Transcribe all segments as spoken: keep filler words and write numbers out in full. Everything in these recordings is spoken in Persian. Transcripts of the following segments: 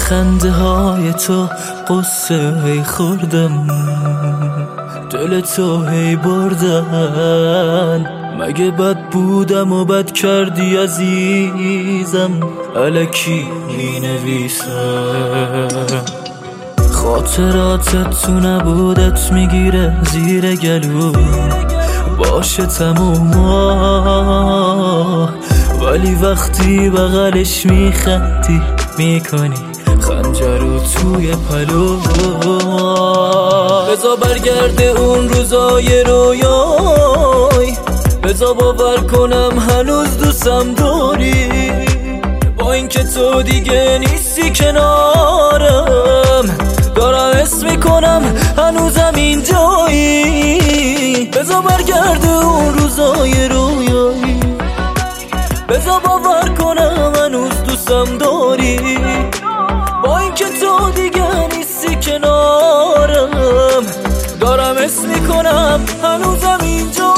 خنده های تو قصه هی خوردم، دل تو هی بردن. مگه بد بودم و بد کردی عزیزم، الکی می نویسم. خاطراتت تو نبودت میگیره زیر گلو، باشه تموما، ولی وقتی بغلش میخندی میکنی خنجرو توی پلو. بزا برگرده اون روزای رویای، بزا باور کنم هنوز دوستم داری، با اینکه تو دیگه نیستی کنارم، دارم حس میکنم هنوزم اینجایی. بزا برگرده اون روزای رویایی، بزا باور کنم هنوز دوستم داری، با اینکه تو دیگه نیستی کنارم، دارم حس میکنم هنوزم اینجایی.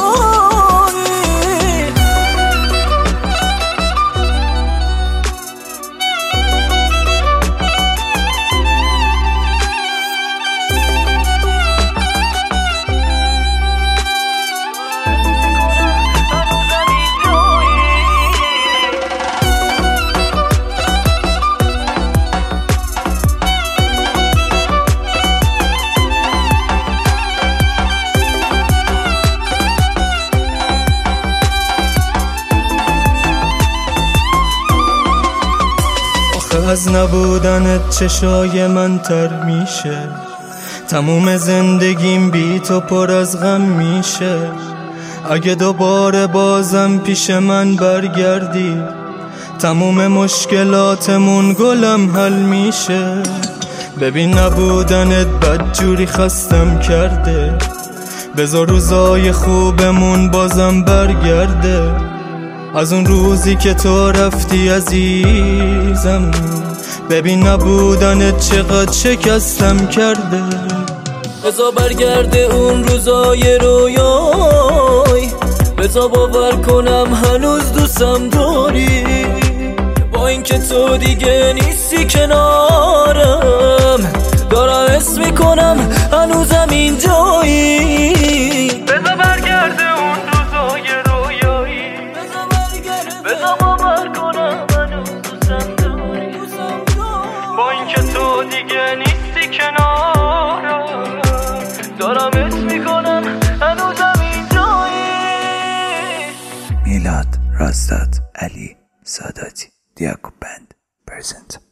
از نبودنت چشای من تر میشه، تموم زندگیم بی تو پر از غم میشه. اگه دوباره بازم پیش من برگردی، تموم مشکلاتمون گلم حل میشه. ببین نبودنت بدجوری خستم کرده، بذار روزای خوبمون بازم برگرده. از اون روزی که تو رفتی عزیزم، ببین نبودنت چقدر شکستم کرده. بزا برگرده اون روزای رویای، بزا باور کنم هنوز دوستم داری، با اینکه تو دیگه نیستی کنارم، دارم حس میکنم هنوزم اینجایی. بزا برگرده اون روزای رویایی، بزا باور کنم هنوز دوستم داری، با اینکه تو دیگه نیستی کنارم، دارم حس میکنم هنوزم اینجایی. میلاد رستاد علی ساداتی دیاکو بند پرزنت.